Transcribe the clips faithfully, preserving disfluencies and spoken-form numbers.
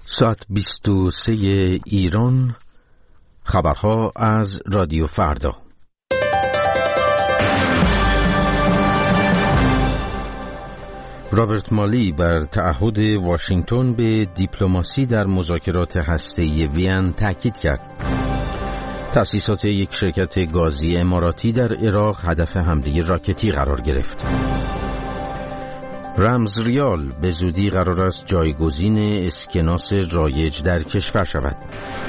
ساعت بیست و سه ایران، خبرها از رادیو فردا. رابرت مالی بر تعهد واشنگتن به دیپلماسی در مذاکرات هسته‌ای وین تاکید کرد. تأسیسات یک شرکت گازی اماراتی در عراق هدف حمله راکتی قرار گرفت. رمز ریال به زودی قرار است جایگزین اسکناس رایج در کشور شود.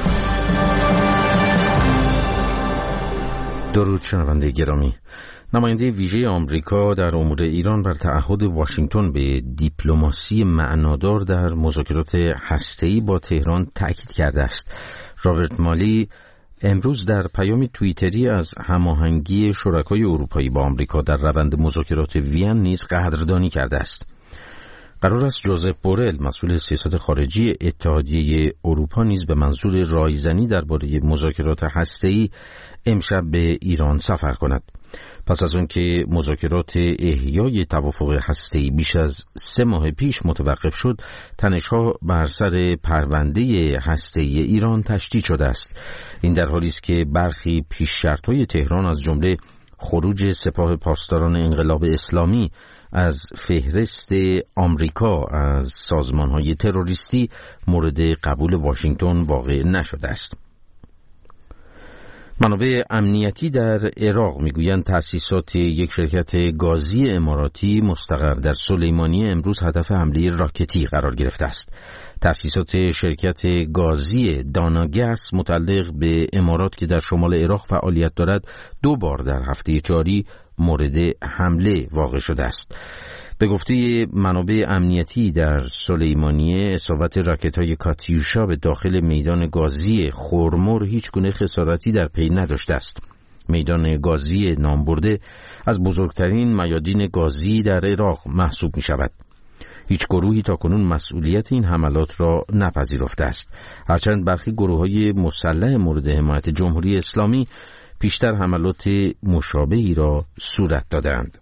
درود شنونده گرامی. نماینده ویژه آمریکا در امور ایران بر تعهد واشنگتن به دیپلماسی معنادار در مذاکرات هسته‌ای با تهران تأکید کرده است. رابرت مالی امروز در پیامی توییتری از هماهنگی شرکای اروپایی با آمریکا در روند مذاکرات وین نیز قدردانی کرده است. قرار است جوزف بورل، مسئول سیاست خارجی اتحادیه اروپا، نیز به منظور رایزنی درباره مذاکرات هسته‌ای امشب به ایران سفر کند. پس از اون که مذاکرات احیای توافق هسته‌ای بیش از سه ماه پیش متوقف شد، تنش‌ها بر سر پرونده هسته‌ای ایران تشدید شده است. این در حالی است که برخی پیش شرط‌های تهران از جمله خروج سپاه پاسداران انقلاب اسلامی از فهرست آمریکا از سازمان‌های تروریستی مورد قبول واشنگتن واقع نشده است. منابع امنیتی در عراق میگویند تأسیسات یک شرکت گازی اماراتی مستقر در سلیمانیه امروز هدف حمله راکتی قرار گرفته است. تأسیسات شرکت گازی داناگس متعلق به امارات که در شمال عراق فعالیت دارد دو بار در هفته جاری مورد حمله واقع شده است. به گفته منابع امنیتی در سلیمانیه، اصابت راکت‌های کاتیوشا به داخل میدان گازی خرمر هیچ گونه خسارتی در پی نداشته است. میدان گازی نامبرده از بزرگترین میادین گازی در عراق محسوب می شود. هیچ گروهی تاکنون مسئولیت این حملات را نپذیرفته است، هرچند برخی گروه‌های مسلح مورد حمایت جمهوری اسلامی پیشتر حملات مشابهی را صورت دادند.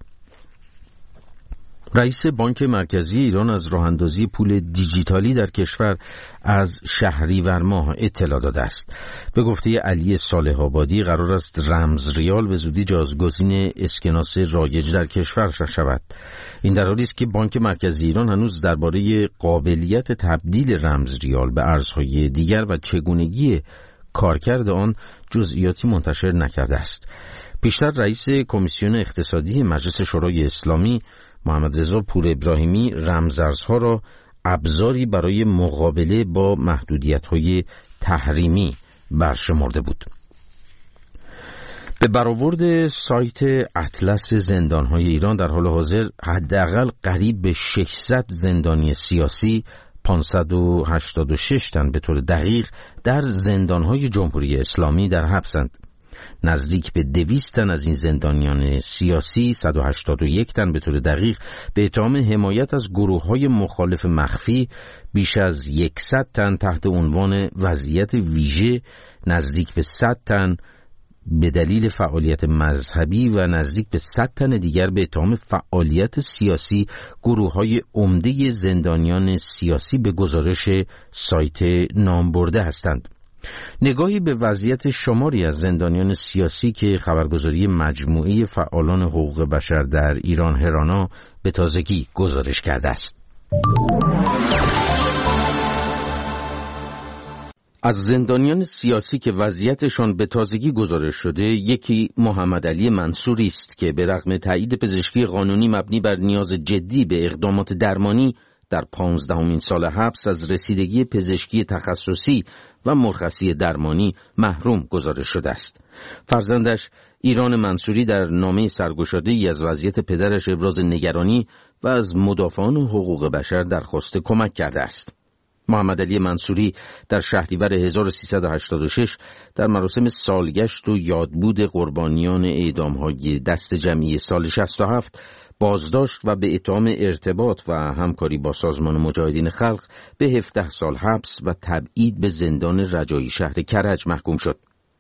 رئیس بانک مرکزی ایران از راه‌اندازی پول دیجیتالی در کشور از شهریور ماه اطلاع داده است. به گفته علی صالح آبادی قرار است رمز ریال به زودی جایگزین اسکناس رایج در کشور شود. این در حالی است که بانک مرکزی ایران هنوز درباره قابلیت تبدیل رمز ریال به ارزهای دیگر و چگونگی کارکرد آن جزئیاتی منتشر نکرده است. پیشتر رئیس کمیسیون اقتصادی مجلس شورای اسلامی محمد رضا پور ابراهیمی رمزارزها را ابزاری برای مقابله با محدودیت‌های تحریمی برشمرده بود. به برآورد سایت اطلس زندان‌های ایران در حال حاضر حداقل قریب به ششصد زندانی سیاسی، پانصد و هشتاد و شش تن به طور دقیق در زندان‌های جمهوری اسلامی در حبسند. نزدیک به دویست تن از این زندانیان سیاسی، صد و هشتاد و یک تن به طور دقیق، به اتهام حمایت از گروه‌های مخالف مخفی، بیش از صد تن تحت عنوان وضعیت ویژه، نزدیک به صد تن به دلیل فعالیت مذهبی و نزدیک به صد تن دیگر به اتهام فعالیت سیاسی گروه‌های عمده زندانیان سیاسی به گزارش سایت نامبرده هستند. نگاهی به وضعیت شماری از زندانیان سیاسی که خبرگزاری مجموعه فعالان حقوق بشر در ایران هرانا به تازگی گزارش کرده است. از زندانیان سیاسی که وضعیتشان به تازگی گزارش شده، یکی محمد علی منصوری است که به رغم تایید پزشکی قانونی مبنی بر نیاز جدی به اقدامات درمانی در پانزدهمین سال حبس از رسیدگی پزشکی تخصصی و مرخصی درمانی محروم گزارش شده است. فرزندش ایران منصوری در نامه سرگشاده‌ای از وضعیت پدرش ابراز نگرانی و از مدافعان حقوق بشر درخواست کمک کرده است. محمد علی منصوری در شهریور هزار و سیصد و هشتاد و شش در مراسم سالگشت و یادبود قربانیان اعدام‌های دست جمعی سال شصت و هفت بازداشت و به اتهام ارتباط و همکاری با سازمان مجاهدین خلق به هفده سال حبس و تبعید به زندان رجایی شهر کرج محکوم شد.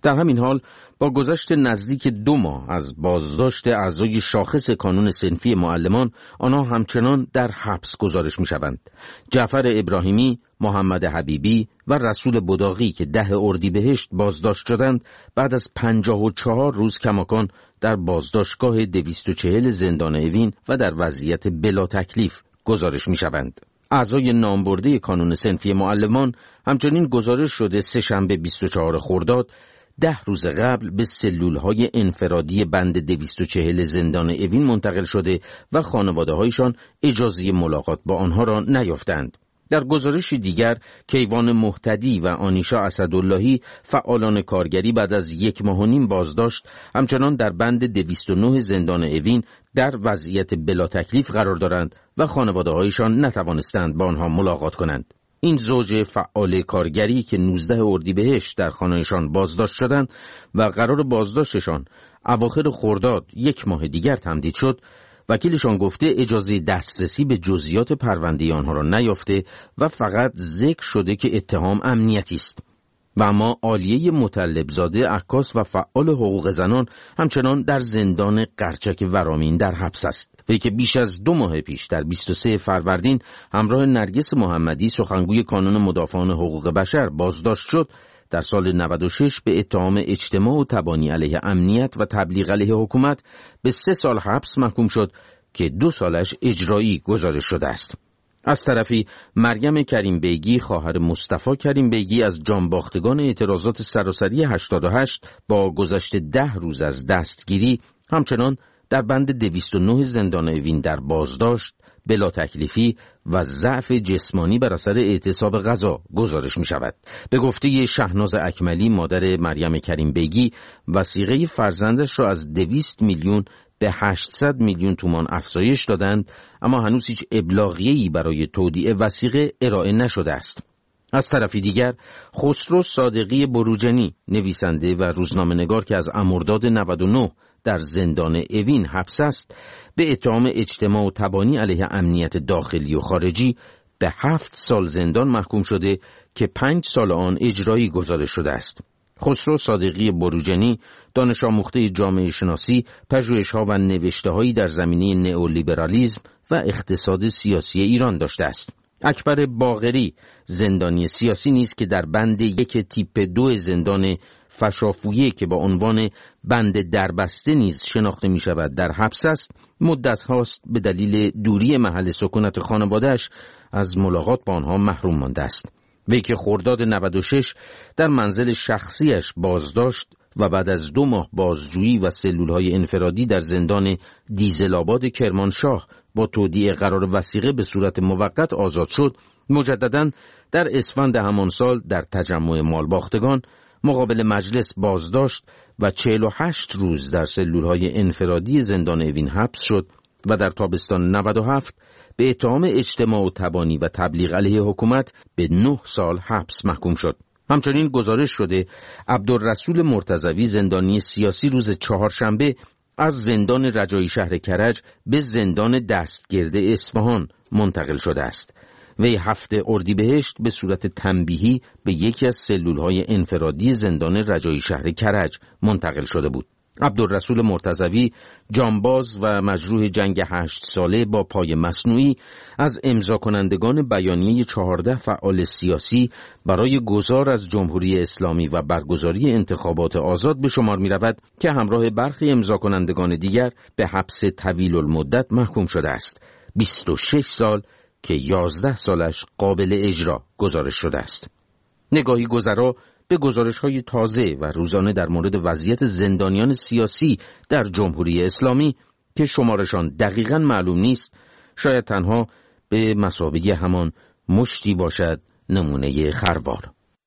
در همین حال با گذشت نزدیک دو ماه از بازداشت اعضای شاخص کانون صنفی معلمان، آنها همچنان در حبس گزارش می شوند. جعفر ابراهیمی، محمد حبیبی و رسول بداغی که ده اردیبهشت بازداشت شدند، بعد از پنجاه و چهار روز کماکان در بازداشتگاه دویست و چهل زندان اوین و در وضعیت بلا تکلیف گزارش می شوند. اعضای نامبرده کانون صنفی معلمان همچنین گزارش شده سه شنبه بیست و چهارم خرداد ده روز قبل به سلولهای انفرادی بند دویست و چهل زندان اوین منتقل شده و خانواده‌هایشان اجازه ملاقات با آنها را نیافتند. در گزارش دیگر، کیوان مهتدی و آنیشا اسداللهی، فعالان کارگری، بعد از یک ماه و نیم بازداشت همچنان در بند دویست و نه زندان اوین در وضعیت بلا تکلیف قرار دارند و خانواده‌هایشان نتوانستند با آنها ملاقات کنند. این زوج فعال کارگری که نوزده اردیبهشت در خانه‌شان بازداشت شدند و قرار بازداشتشان اواخر خرداد یک ماه دیگر تمدید شد، وکیلشان گفته اجازه دسترسی به جزئیات پرونده آنها را نیافته و فقط ذکر شده که اتهام امنیتی است. و اما عالیه مطلبزاده، عکاس و فعال حقوق زنان همچنان در زندان قرچک ورامین در حبس است. وی که بیش از دو ماه پیش در بیست و سوم فروردین همراه نرگس محمدی، سخنگوی کانون مدافعان حقوق بشر، بازداشت شد، در سال نود و شش به اتهام اجتماع و تبانی علیه امنیت و تبلیغ علیه حکومت به سه سال حبس محکوم شد که دو سالش اجرایی گزارش شده است. از طرفی مریم کریم بیگی، خواهر مصطفی کریم بیگی، از جانباختگان اعتراضات سراسری هشتاد و هشت با گذشت ده روز از دستگیری همچنان در بند دویست و نه زندان اوین در بازداشت، بلا تکلیفی و ضعف جسمانی بر اثر اعتصاب غذا گزارش می شود. به گفته شهناز اکملی، مادر مریم کریم بیگی، وثیقه فرزندش را از دویست میلیون به هشتصد میلیون تومان افزایش دادند، اما هنوز هیچ ابلاغیه‌ای برای تودیع وثیقه ارائه نشده است. از طرفی دیگر، خسرو صادقی بروجنی، نویسنده و روزنامه‌نگار که از مرداد نود و نه در زندان اوین حبس است، به اتهام اجتماع و تبانی علیه امنیت داخلی و خارجی به هفت سال زندان محکوم شده که پنج سال آن اجرایی گزارش شده است. خسرو صادقی بروجنی دانش آموخته جامعه شناسی، پژوهش‌ها و نوشته‌هایی در زمینه نئولیبرالیسم و اقتصاد سیاسی ایران داشته است. اکبر باقری، زندانی سیاسی نیز که در بند یک تیپ دو زندان فشافویه که با عنوان بند دربسته نیز شناخته می شود در حبس است، مدت هاست به دلیل دوری محل سکونت خانواده‌اش از ملاقات با آنها محروم مانده است. وی که خرداد نود و شش در منزل شخصیش بازداشت و بعد از دو ماه بازجویی و سلولهای انفرادی در زندان دیزل‌آباد کرمانشاه با تودیع قرار وثیقه به صورت موقت آزاد شد، مجدداً در اسفند همان سال در تجمع مالباختگان مقابل مجلس بازداشت و چهل و هشت روز در سلولهای انفرادی زندان اوین حبس شد و در تابستان نود و هفت به اتهام اجتماع و تبانی و تبلیغ علیه حکومت به نه سال حبس محکوم شد. همچنین گزارش شده عبدالرسول مرتضوی، زندانی سیاسی، روز چهارشنبه از زندان رجایی شهر کرج به زندان دستگرد اصفهان منتقل شده است. وی هفته اردیبهشت به صورت تنبیهی به یکی از سلولهای انفرادی زندان رجایی شهر کرج منتقل شده بود. عبدالرسول مرتضوی، جانباز و مجروح جنگ هشت ساله با پای مصنوعی، از امضا کنندگان بیانیه چهارده فعال سیاسی برای گذار از جمهوری اسلامی و برگزاری انتخابات آزاد به شمار می رود که همراه برخی امضا کنندگان دیگر به حبس طویل المدت محکوم شده است. بیست و شش سال که یازده سالش قابل اجرا گزارش شده است. نگاهی گذرا به گزارش‌های تازه و روزانه در مورد وضعیت زندانیان سیاسی در جمهوری اسلامی که شمارشان دقیقاً معلوم نیست، شاید تنها به مثابه همان مشتی باشد نمونه خروار.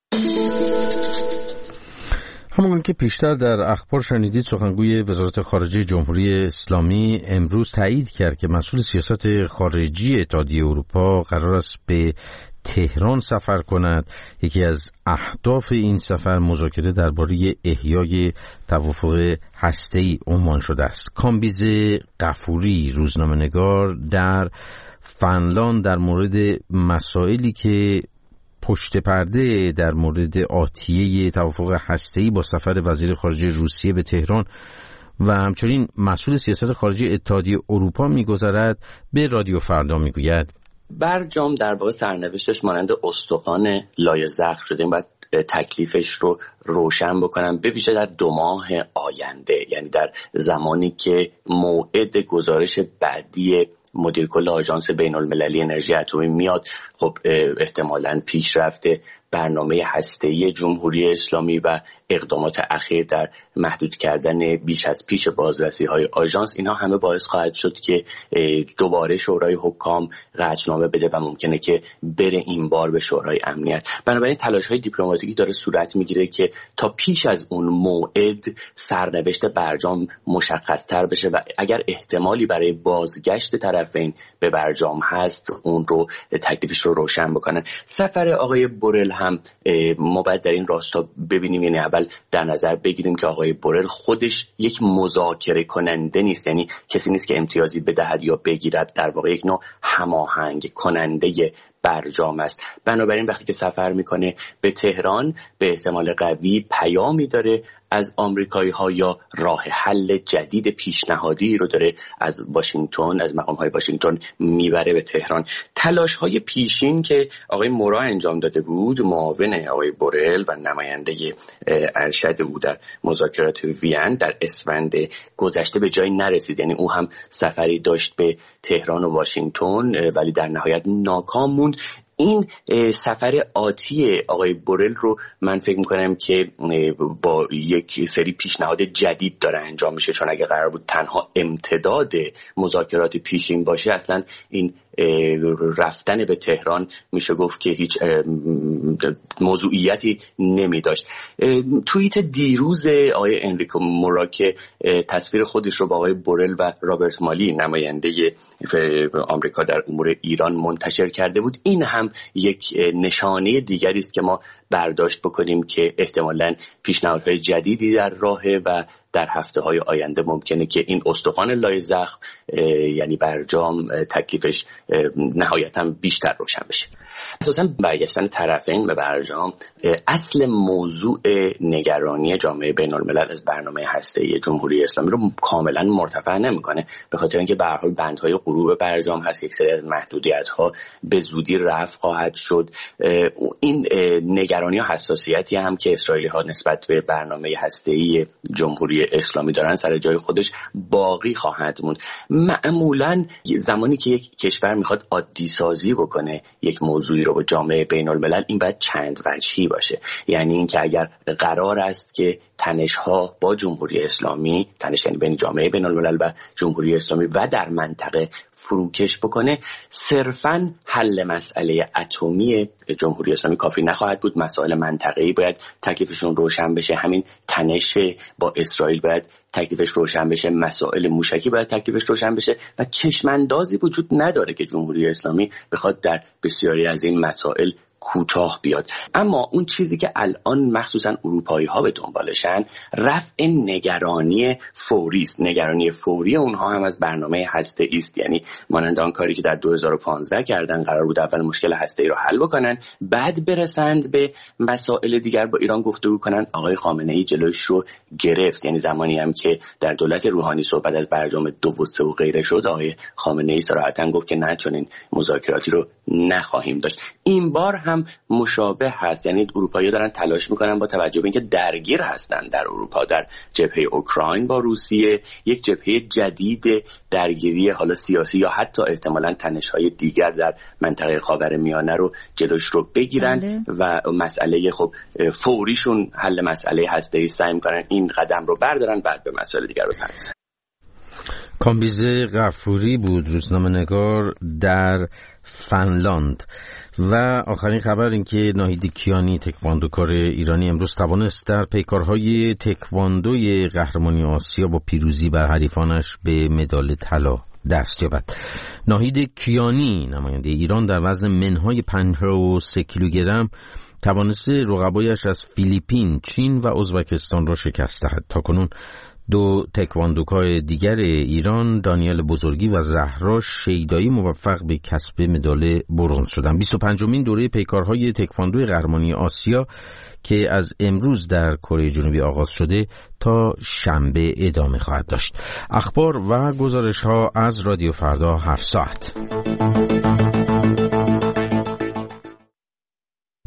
همون که پیشتر در اخبار شنیدید، سخنگوی وزارت خارجه جمهوری اسلامی امروز تایید کرد که مسئول سیاست خارجی اتحادیه اروپا قرار است به تهران سفر کند. یکی از اهداف این سفر مذاکره درباره احیای توافق هسته‌ای عنوان شده است. کامبیز غفوری، روزنامه‌نگار در فنلاند، در مورد مسائلی که پشت پرده در مورد آتیه توافق هسته‌ای با سفر وزیر خارجه روسیه به تهران و همچنین مسئول سیاست خارجی اتحادیه اروپا می‌گذرد به رادیو فردا میگوید برجام در واقع سرنوشتش مانند استخوان لایه زخم شده. این باید تکلیفش رو روشن بکنم، به ویژه در دو ماه آینده، یعنی در زمانی که موعد گزارش بعدی مدیر کل آژانس بین المللی انرژی اتمی میاد. خب احتمالاً پیشرفت برنامه هسته‌ای جمهوری اسلامی و اقدامات اخیر در محدود کردن بیش از پیش بازرسی‌های آژانس، اینها همه باعث خواهد شد که دوباره شورای حکام قطعنامه بده و ممکنه که بره این بار به شورای امنیت. بنابراین تلاش‌های دیپلماتیکی داره صورت میگیره که تا پیش از اون موعد سرنوشت برجام مشخص‌تر بشه و اگر احتمالی برای بازگشت طرفین به برجام هست اون رو تکلیفش رو روشن بکنن. سفر آقای بورل هم ما باید در این راستا ببینیم، یعنی اول در نظر بگیریم که آقای بورل خودش یک مذاکره کننده نیست، یعنی کسی نیست که امتیازی بدهد یا بگیرد، در واقع یک نوع هماهنگ کننده برجام است. بنابراین وقتی که سفر میکنه به تهران به احتمال قوی پیامی داره از آمریکایی ها یا راه حل جدید پیشنهادی رو داره از واشنگتن، از مقام های واشنگتن میبره به تهران. تلاش های پیشین که آقای مورا انجام داده بود، معاون آقای بورل و نماینده ارشد او در مذاکرات وین در اسفند گذشته به جایی نرسید. یعنی او هم سفری داشت به تهران و واشنگتن ولی در نهایت ناکام موند. این سفر آتی آقای بورل رو من فکر میکنم که با یک سری پیشنهاد جدید داره انجام میشه، چون اگه قرار بود تنها امتداد مذاکرات پیشین باشه اصلا این رفتن به تهران میشه گفت که هیچ موضوعیتی نمی داشت. توییت دیروز آقای انریکو مورا که تصویر خودش رو با آقای بورل و رابرت مالی نماینده آمریکا در امور ایران منتشر کرده بود، این هم یک نشانه دیگری است که ما برداشت بکنیم که احتمالاً پیشنهادهای جدیدی در راهه و در هفته های آینده ممکنه که این استخوان لای زخم یعنی برجام تکلیفش نهایتاً بیشتر روشن بشه. اساساً برگشتن طرفین به برجام اصل موضوع نگرانی جامعه بین الملل از برنامه هسته‌ای جمهوری اسلامی رو کاملاً مرتفع نمی‌کنه، به خاطر اینکه به هر حال بندهای غروب برجام هست، یک سری از محدودیت‌ها به زودی رفع خواهد شد. این نگرانی و حساسیتی هم که اسرائیلی‌ها نسبت به برنامه هسته‌ای جمهوری اسلامی دارن سر جای خودش باقی خواهد موند. معمولاً زمانی که یک کشور میخواد عادی سازی بکنه یک موضوعی رو با جامعه بین الملل، این باید چند وجهی باشه. یعنی این که اگر قرار است که تنش‌ها با جمهوری اسلامی، تنش یعنی بین جامعه بین الملل و جمهوری اسلامی و در منطقه فروکش بکنه، صرفاً حل مسئله اتمی جمهوری اسلامی کافی نخواهد بود. مسائل منطقه‌ای باید تکلیفشون روشن بشه، همین تنش با اسرائیل باید تکلیفش روشن بشه، مسائل موشکی باید تکلیفش روشن بشه و چشماندازی وجود نداره که جمهوری اسلامی بخواد در بسیاری از این مسائل کوتاه بیاد. اما اون چیزی که الان مخصوصا اروپایی ها به دنبالشن رفع نگرانی فوری است. نگرانی فوری اونها هم از برنامه هسته‌ای است، یعنی مانند آن کاری که در دو هزار و پانزده کردن، قرار بود اول مشکل هسته‌ای رو حل بکنن بعد برسند به مسائل دیگر با ایران گفتگو کنن. آقای خامنه‌ای جلوش رو گرفت، یعنی زمانی هم که در دولت روحانی صحبت از برجام دو و سه و غیره شد، آقای خامنه‌ای صراحتاً گفت که نه، چون این مذاکراتی رو نخواهیم داشت. این بار هم مشابه هست، یعنی اروپایی‌ها دارن تلاش میکنن با توجه به اینکه درگیر هستن در اروپا در جبهه اوکراین با روسیه، یک جبهه جدید درگیری حالا سیاسی یا حتی احتمالاً تنش‌های دیگر در منطقه خاورمیانه رو جلوش رو بگیرن. بله. و مسئله خب فوریشون حل مسئله هسته‌ای، سعی میکنن این قدم رو بردارن بعد به مسائل دیگر بپردازن. کامبیزه غفوری بود، روزنامه‌نگار در فنلاند. و آخرین خبر این که ناهید کیانی تکواندوکار ایرانی امروز توانست در پیکارهای تکواندوی قهرمانی آسیا با پیروزی بر حریفانش به مدال طلا دست یابد. ناهید کیانی نماینده ایران در وزن منهای پنجاه و سه کیلوگرم توانسته رقبایش از فیلیپین، چین و ازبکستان را شکست دهد. تاکنون دو تکواندوکای دیگر ایران دانیل بزرگی و زهرا شیدایی موفق به کسب مدال برنز شدند. بیست و پنجمین دوره پیکارهای تکواندو قهرمانی آسیا که از امروز در کره جنوبی آغاز شده تا شنبه ادامه خواهد داشت. اخبار و گزارش‌ها از رادیو فردا هفت ساعت.